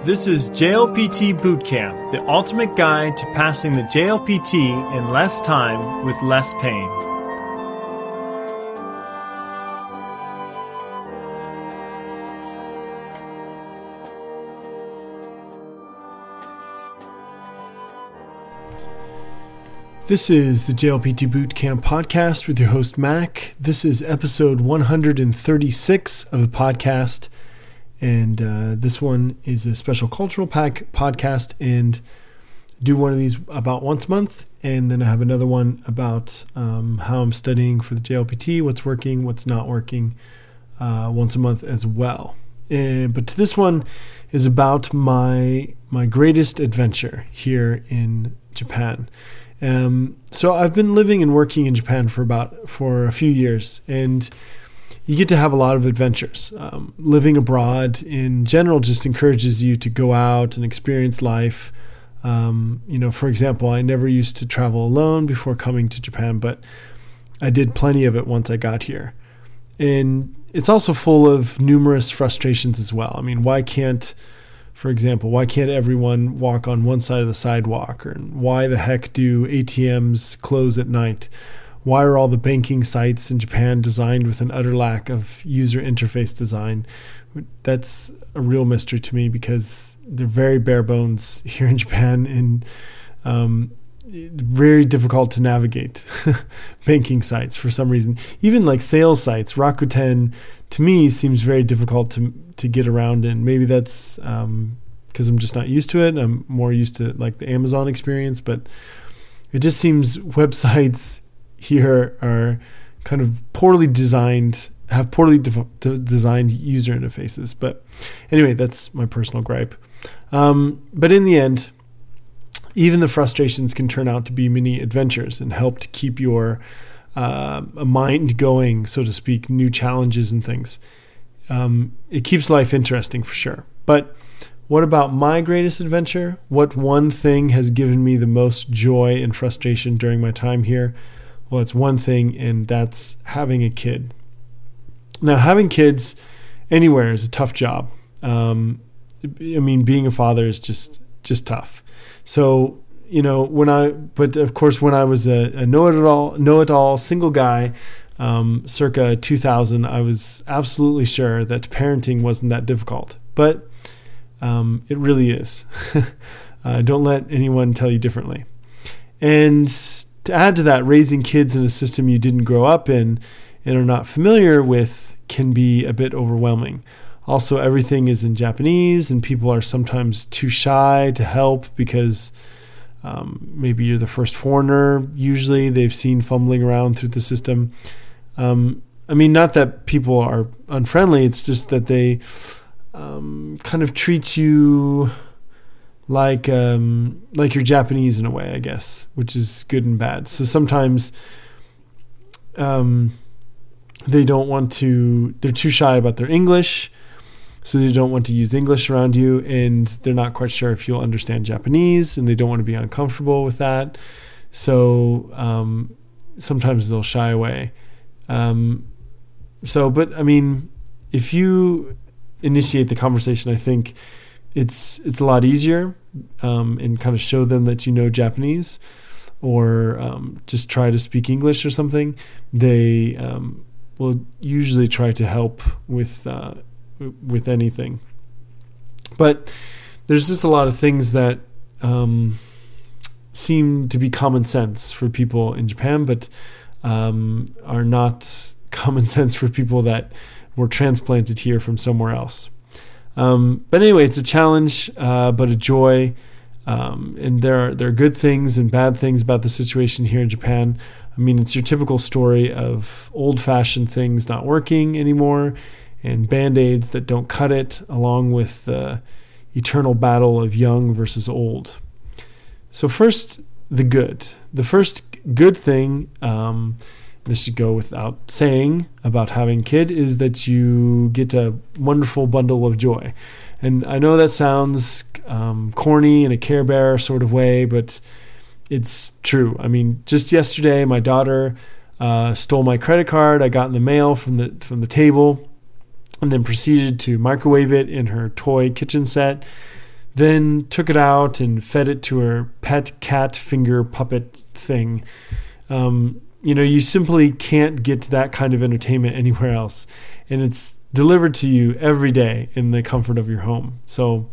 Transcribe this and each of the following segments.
This is JLPT Bootcamp, the ultimate guide to passing the JLPT in less time with less pain. This is the JLPT Bootcamp podcast with your host, Mac. This is episode 136 of the podcast. And this one is a special cultural podcast, and do one of these about once a month. And then I have another one about how I'm studying for the JLPT, what's working, what's not working, once a month as well. But this one is about my greatest adventure here in Japan. So I've been living and working in Japan for a few years, and you get to have a lot of adventures. Living abroad in general just encourages you to go out and experience life. For example, I never used to travel alone before coming to Japan, but I did plenty of it once I got here. And it's also full of numerous frustrations as well. I mean, why can't everyone walk on one side of the sidewalk? Or why the heck do ATMs close at night? Why are all the banking sites in Japan designed with an utter lack of user interface design? That's a real mystery to me because they're very bare bones here in Japan and very difficult to navigate banking sites for some reason. Even like sales sites, Rakuten, to me, seems very difficult to get around in. Maybe that's because I'm just not used to it. I'm more used to like the Amazon experience, but it just seems websites here are kind of poorly designed, have poorly designed user interfaces. But anyway, that's my personal gripe. But in the end, even the frustrations can turn out to be mini adventures and help to keep your mind going, so to speak, new challenges and things. It keeps life interesting for sure. But what about my greatest adventure? What one thing has given me the most joy and frustration during my time here? Well, it's one thing, and that's having a kid. Now, having kids anywhere is a tough job. Being a father is just tough. So, but of course, when I was a know-it-all single guy, circa 2000, I was absolutely sure that parenting wasn't that difficult. But it really is. Don't let anyone tell you differently. And to add to that, raising kids in a system you didn't grow up in and are not familiar with can be a bit overwhelming. Also, everything is in Japanese, and people are sometimes too shy to help because maybe you're the first foreigner. Usually they've seen fumbling around through the system. Not that people are unfriendly, it's just that they kind of treat you like you're Japanese in a way, I guess, which is good and bad. So sometimes they're too shy about their English, so they don't want to use English around you, and they're not quite sure if you'll understand Japanese, and they don't want to be uncomfortable with that. So sometimes they'll shy away. If you initiate the conversation, I think it's a lot easier, and kind of show them that you know Japanese, or just try to speak English or something. They will usually try to help with anything. But there's just a lot of things that seem to be common sense for people in Japan, but are not common sense for people that were transplanted here from somewhere else. But anyway, it's a challenge, but a joy. And there are good things and bad things about the situation here in Japan. I mean, it's your typical story of old-fashioned things not working anymore and Band-Aids that don't cut it, along with the eternal battle of young versus old. So first, the good. The first good thing, this should go without saying, about having a kid is that you get a wonderful bundle of joy. And I know that sounds corny in a Care Bear sort of way, but it's true. I mean, just yesterday, my daughter stole my credit card I got in the mail from the table, and then proceeded to microwave it in her toy kitchen set. then took it out and fed it to her pet cat finger puppet thing. You simply can't get that kind of entertainment anywhere else. And it's delivered to you every day in the comfort of your home. So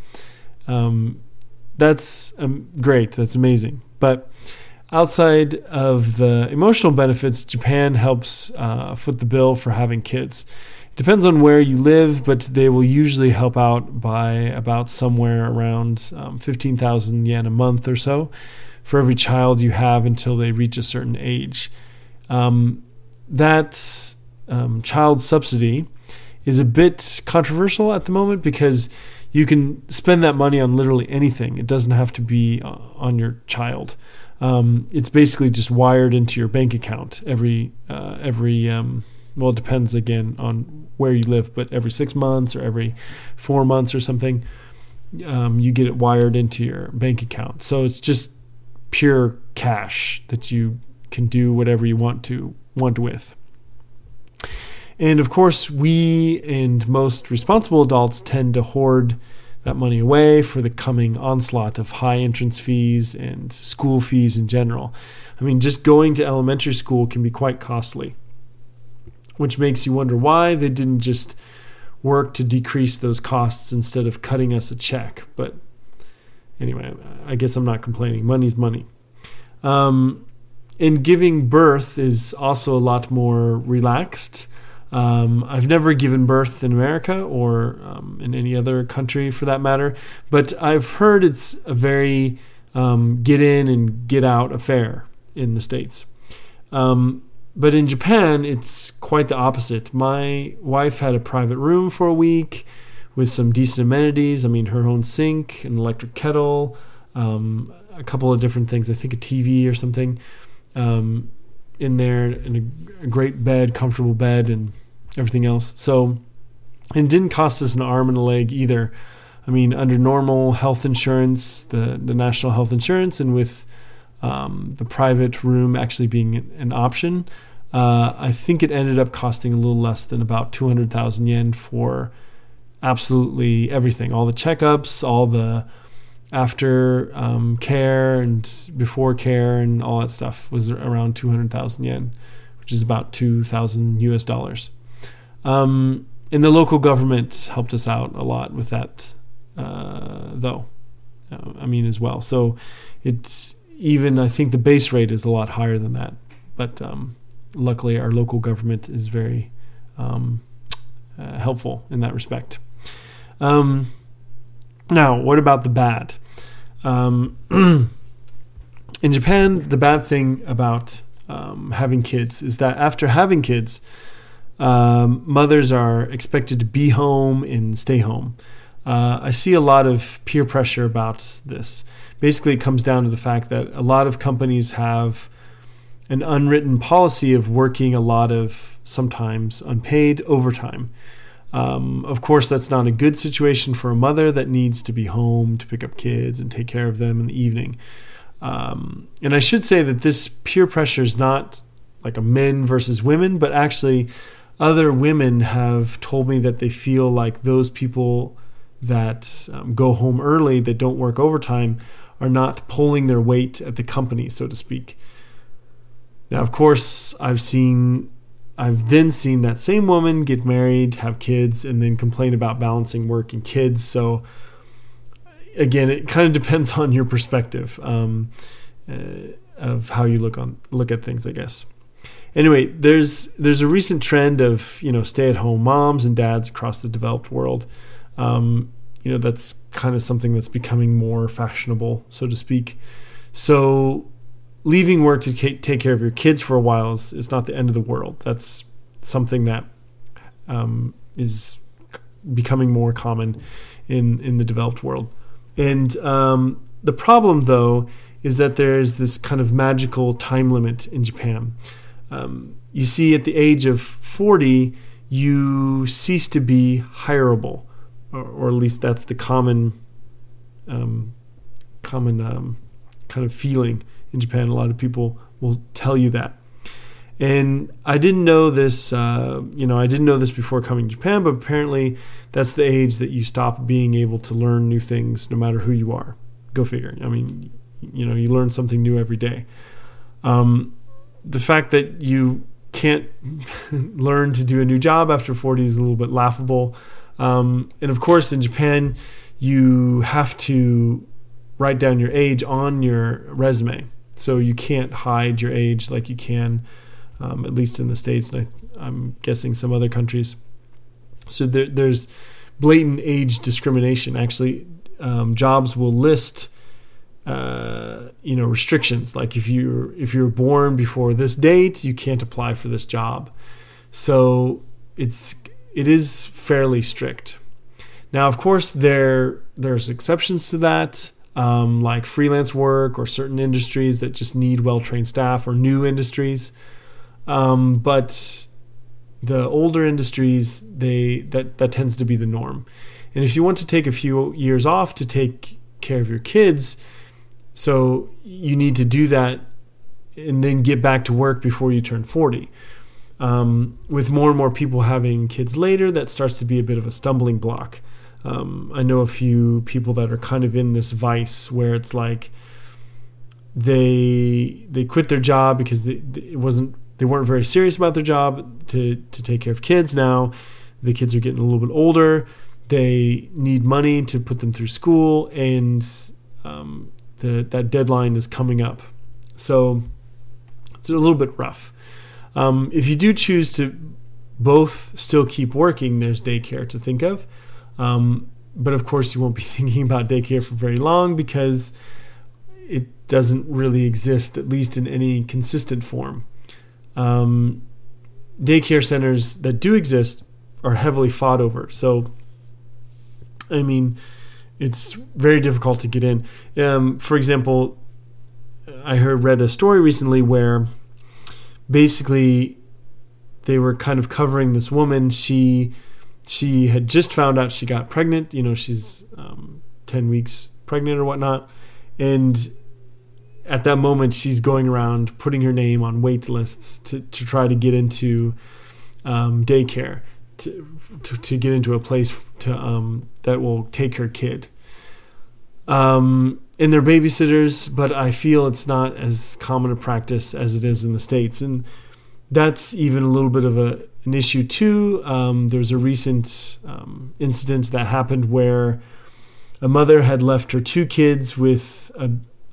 that's great. That's amazing. But outside of the emotional benefits, Japan helps foot the bill for having kids. It depends on where you live, but they will usually help out by about somewhere around 15,000 yen a month or so for every child you have until they reach a certain age. That child subsidy is a bit controversial at the moment because you can spend that money on literally anything. It doesn't have to be on your child. It's basically just wired into your bank account every it depends again on where you live, but every 6 months or every 4 months or something, you get it wired into your bank account. So it's just pure cash that you can do whatever you want with. And of course, we and most responsible adults tend to hoard that money away for the coming onslaught of high entrance fees and school fees in general. I mean, just going to elementary school can be quite costly, which makes you wonder why they didn't just work to decrease those costs instead of cutting us a check. But anyway, I guess I'm not complaining. Money's money. And giving birth is also a lot more relaxed. I've never given birth in America or in any other country for that matter, but I've heard it's a very get in and get out affair in the States. But in Japan, it's quite the opposite. My wife had a private room for a week with some decent amenities. I mean, her own sink, an electric kettle, a couple of different things. I think a TV or something in there, and a great bed, comfortable bed, and everything else. So, and it didn't cost us an arm and a leg either. I mean, under normal health insurance, the national health insurance, and with the private room actually being an option, I think it ended up costing a little less than about 200,000 yen for absolutely everything. All the checkups, all the after care and before care and all that stuff was around 200,000 yen, which is about $2,000 US. And the local government helped us out a lot with that, though. As well. So it's even, I think the base rate is a lot higher than that. But luckily, our local government is very helpful in that respect. Now, what about the bad? In Japan, the bad thing about having kids is that after having kids, mothers are expected to be home and stay home. I see a lot of peer pressure about this. Basically, it comes down to the fact that a lot of companies have an unwritten policy of working a lot of sometimes unpaid overtime. Of course, that's not a good situation for a mother that needs to be home to pick up kids and take care of them in the evening. And I should say that this peer pressure is not like a men versus women, but actually other women have told me that they feel like those people that go home early, that don't work overtime, are not pulling their weight at the company, so to speak. Now, of course, I've then seen that same woman get married, have kids, and then complain about balancing work and kids. So again, it kind of depends on your perspective of how you look at things, I guess. Anyway, there's a recent trend of stay-at-home moms and dads across the developed world. That's kind of something that's becoming more fashionable, so to speak. So leaving work to take care of your kids for a while is not the end of the world. That's something that is becoming more common in the developed world. And the problem, though, is that there's this kind of magical time limit in Japan. You see, at the age of 40, you cease to be hireable, or at least that's the common kind of feeling in Japan. A lot of people will tell you that. And I didn't know this, I didn't know this before coming to Japan, but apparently that's the age that you stop being able to learn new things no matter who you are. Go figure. I mean, you learn something new every day. The fact that you can't learn to do a new job after 40 is a little bit laughable. And of course, in Japan, you have to write down your age on your resume. So you can't hide your age like you can, at least in the States, and I'm guessing some other countries. So there's blatant age discrimination. Actually, jobs will list restrictions, like if you're born before this date, you can't apply for this job. So it is fairly strict. Now, of course, there's exceptions to that, like freelance work or certain industries that just need well-trained staff, or new industries. But the older industries, that tends to be the norm. And if you want to take a few years off to take care of your kids, so you need to do that and then get back to work before you turn 40. With more and more people having kids later, that starts to be a bit of a stumbling block. I know a few people that are kind of in this vice where it's like they quit their job because they weren't very serious about their job to take care of kids. Now the kids are getting a little bit older. They need money to put them through school, and that deadline is coming up. So it's a little bit rough. If you do choose to both still keep working, there's daycare to think of. But of course, you won't be thinking about daycare for very long because it doesn't really exist, at least in any consistent form. Daycare centers that do exist are heavily fought over. So, I mean, it's very difficult to get in. For example, I read a story recently where basically they were kind of covering this woman. She had just found out she got pregnant. She's 10 weeks pregnant or whatnot. And at that moment, she's going around putting her name on wait lists to try to get into daycare, to get into a place that will take her kid. And they're babysitters, but I feel it's not as common a practice as it is in the States. And that's even a little bit of an issue too. There's a recent incident that happened where a mother had left her 2 kids with a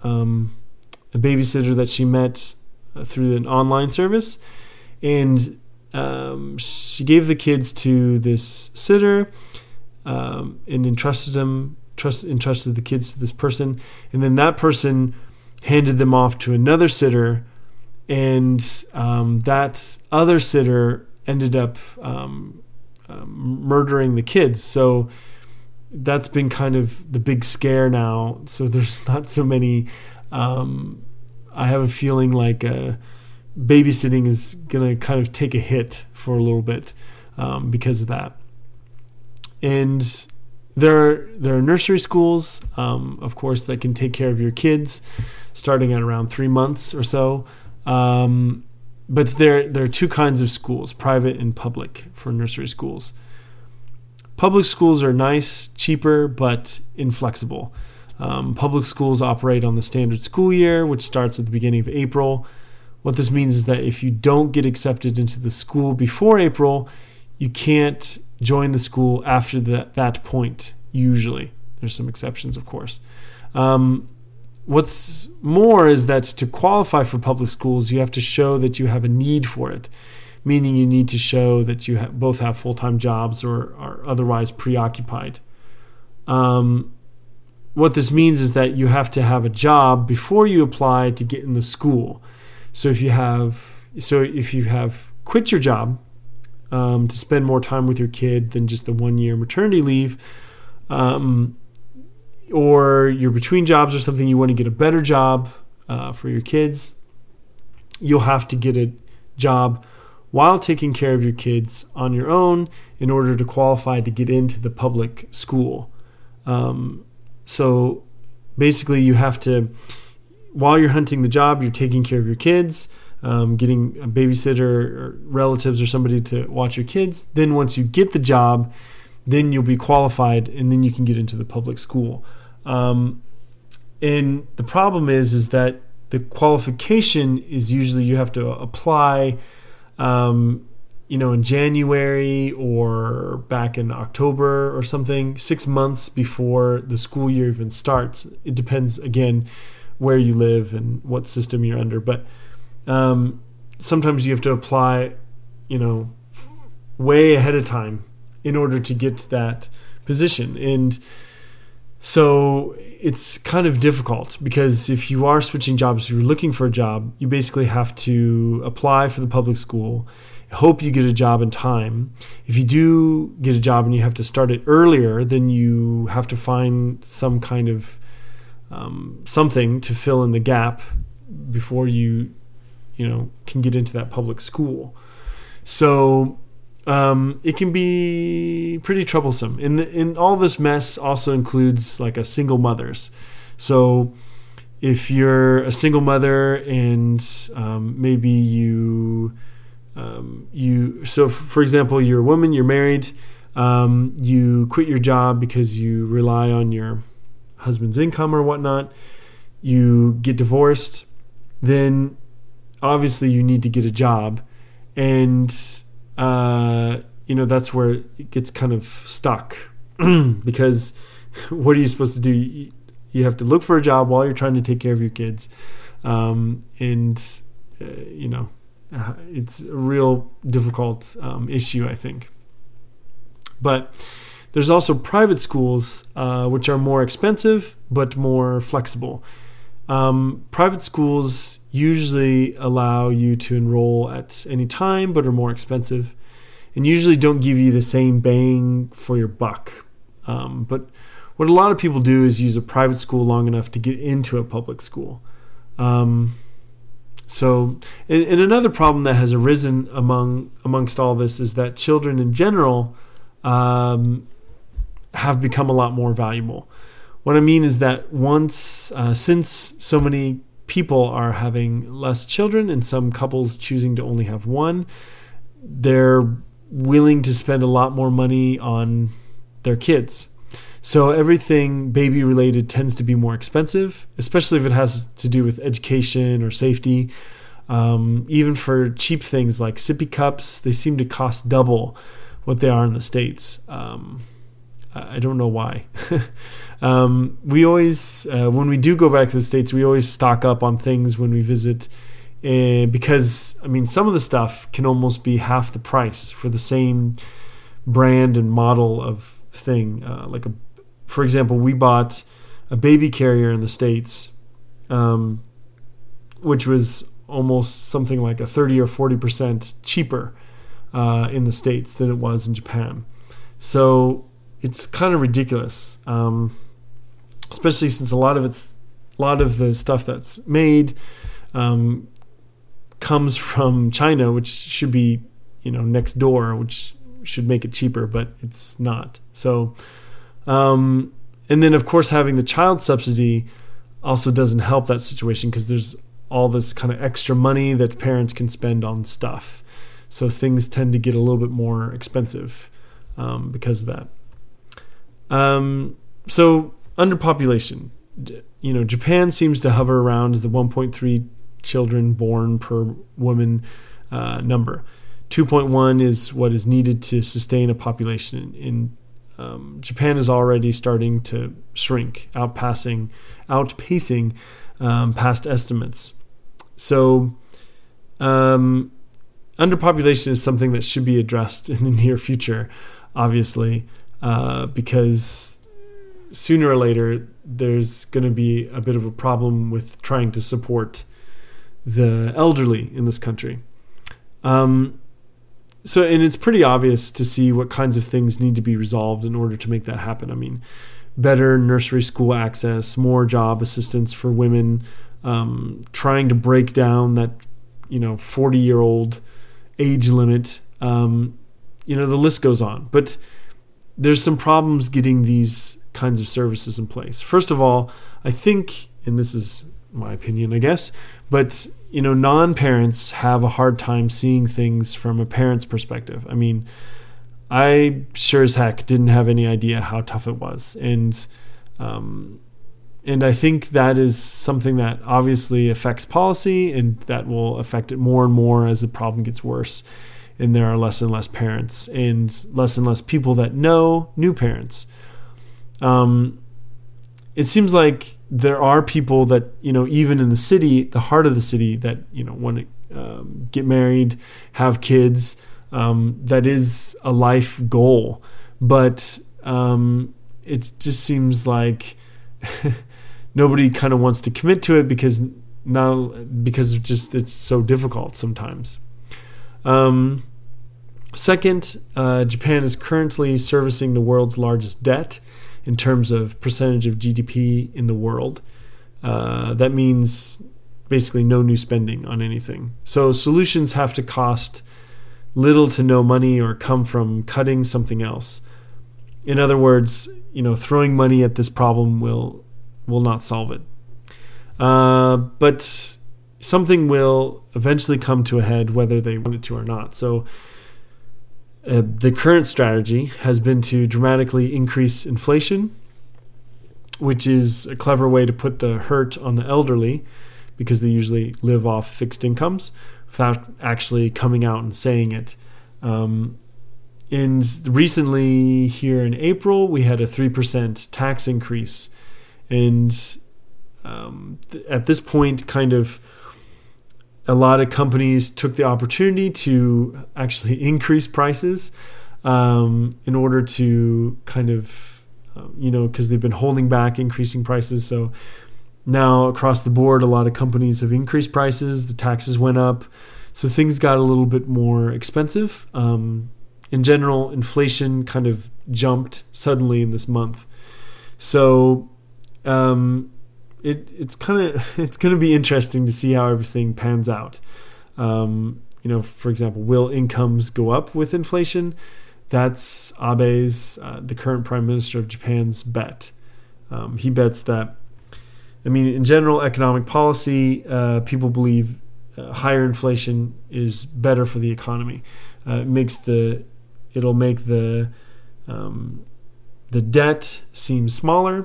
babysitter that she met through an online service, and she gave the kids to this sitter and entrusted the kids to this person, and then that person handed them off to another sitter, and that other sitter ended up murdering the kids. So that's been kind of the big scare now. So there's not so many. I have a feeling like babysitting is going to kind of take a hit for a little bit because of that. And there are nursery schools, of course, that can take care of your kids starting at around 3 months or so. But there are 2 kinds of schools, private and public, for nursery schools. Public schools are nice, cheaper, but inflexible. Public schools operate on the standard school year, which starts at the beginning of April. What this means is that if you don't get accepted into the school before April, you can't join the school after that point, usually. There's some exceptions, of course. What's more is that to qualify for public schools, you have to show that you have a need for it, meaning you need to show that you both have full-time jobs or are otherwise preoccupied. What this means is that you have to have a job before you apply to get in the school. So if you have quit your job to spend more time with your kid than just the 1-year maternity leave, or you're between jobs or something, you want to get a better job for your kids, you'll have to get a job while taking care of your kids on your own in order to qualify to get into the public school. So basically you have to, while you're hunting the job, you're taking care of your kids. getting a babysitter or relatives or somebody to watch your kids. Then once you get the job, then you'll be qualified, and then you can get into the public school. And the problem is that the qualification is usually you have to apply, in January or back in October or something, 6 months before the school year even starts. It depends, again, where you live and what system you're under. But sometimes you have to apply, way ahead of time in order to get that position. And so it's kind of difficult because if you are switching jobs, if you're looking for a job, you basically have to apply for the public school, hope you get a job in time. If you do get a job and you have to start it earlier, then you have to find some kind of something to fill in the gap before you can get into that public school. So it can be pretty troublesome. In all this mess also includes like a single mothers. So if you're a single mother and maybe so for example, you're a woman, you're married, you quit your job because you rely on your husband's income or whatnot, you get divorced, then obviously you need to get a job. And that's where it gets kind of stuck because what are you supposed to do? You have to look for a job while you're trying to take care of your kids. It's a real difficult issue, I think. But there's also private schools, which are more expensive but more flexible. Private schools usually allow you to enroll at any time but are more expensive and usually don't give you the same bang for your buck. But what a lot of people do is use a private school long enough to get into a public school. So another problem that has arisen amongst all this is that children in general have become a lot more valuable. What I mean is that since so many people are having less children and some couples choosing to only have one, they're willing to spend a lot more money on their kids. So everything baby related tends to be more expensive, especially if it has to do with education or safety. Even for cheap things like sippy cups, they seem to cost double what they are in the States. I don't know why. We always, when we do go back to the States, we always stock up on things when we visit because, some of the stuff can almost be half the price for the same brand and model of thing. For example, we bought a baby carrier in the States, which was almost something like a 30 or 40% cheaper in the States than it was in Japan. So it's kind of ridiculous, especially since a lot of the stuff that's made comes from China, which should be next door, which should make it cheaper, but it's not. So, and then of course having the child subsidy also doesn't help that situation because there's all this kind of extra money that parents can spend on stuff. So things tend to get a little bit more expensive because of that. So underpopulation, Japan seems to hover around the 1.3 children born per woman number. 2.1 is what is needed to sustain a population. In Japan is already starting to shrink, outpacing past estimates. So underpopulation is something that should be addressed in the near future, obviously, because sooner or later there's going to be a bit of a problem with trying to support the elderly in this country. And it's pretty obvious to see what kinds of things need to be resolved in order to make that happen. Better nursery school access, more job assistance for women, trying to break down that 40-year-old age limit. The list goes on. But there's some problems getting these kinds of services in place. First of all, I think, and this is my opinion, I guess, but non-parents have a hard time seeing things from a parent's perspective. I mean, I sure as heck didn't have any idea how tough it was. And I think that is something that obviously affects policy, and that will affect it more and more as the problem gets worse. And there are less and less parents and less people that know new parents. It seems like there are people that, even in the city, the heart of the city, that, want to get married, have kids. That is a life goal. But it just seems like nobody kind of wants to commit to it because it's so difficult sometimes. Second, Japan is currently servicing the world's largest debt in terms of percentage of GDP in the world. That means basically no new spending on anything. So solutions have to cost little to no money or come from cutting something else. In other words, throwing money at this problem will not solve it. But something will eventually come to a head, whether they want it to or not. So the current strategy has been to dramatically increase inflation, which is a clever way to put the hurt on the elderly, because they usually live off fixed incomes, without actually coming out and saying it. And recently, here in April, we had a 3% tax increase. And at this point, kind of, a lot of companies took the opportunity to actually increase prices in order to kind of, because they've been holding back increasing prices. So now across the board, a lot of companies have increased prices. The taxes went up. So things got a little bit more expensive. In general, inflation kind of jumped suddenly in this month. So it's going to be interesting to see how everything pans out. For example, will incomes go up with inflation? That's Abe's, the current Prime Minister of Japan's, bet. He bets that, in general, economic policy, people believe higher inflation is better for the economy. It'll make the debt seem smaller,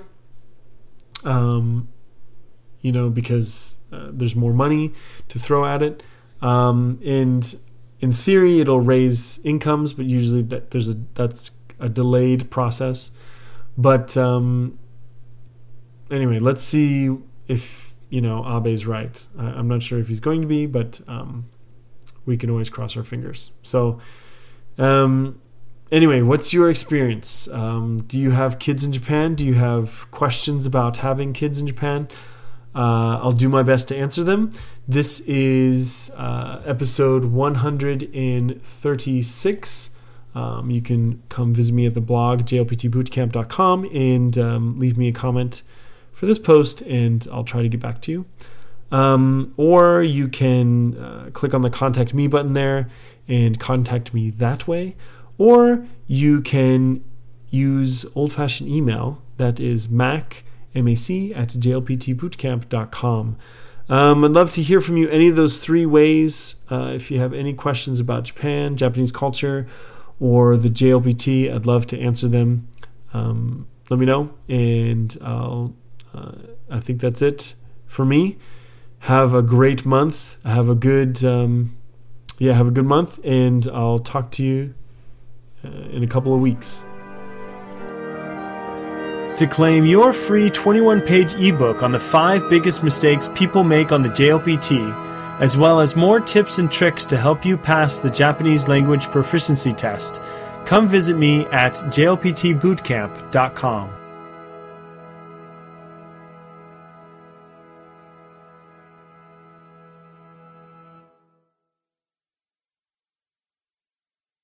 because there's more money to throw at it. And in theory, it'll raise incomes, but usually that's a delayed process. But anyway, let's see if Abe's right. I'm not sure if he's going to be, but we can always cross our fingers. So anyway, what's your experience? Do you have kids in Japan? Do you have questions about having kids in Japan? I'll do my best to answer them. This is episode 136. You can come visit me at the blog, jlptbootcamp.com, and leave me a comment for this post, and I'll try to get back to you. Or you can click on the Contact Me button there and contact me that way. Or you can use old-fashioned email. That is mac at jlptbootcamp.com. I'd love to hear from you any of those three ways. If you have any questions about Japan, Japanese culture, or the JLPT, I'd love to answer them. Let me know, and I think that's it for me. Have a great month. Have a good month, and I'll talk to you in a couple of weeks. To claim your free 21-page ebook on the 5 biggest mistakes people make on the JLPT, as well as more tips and tricks to help you pass the Japanese language proficiency test, come visit me at jlptbootcamp.com.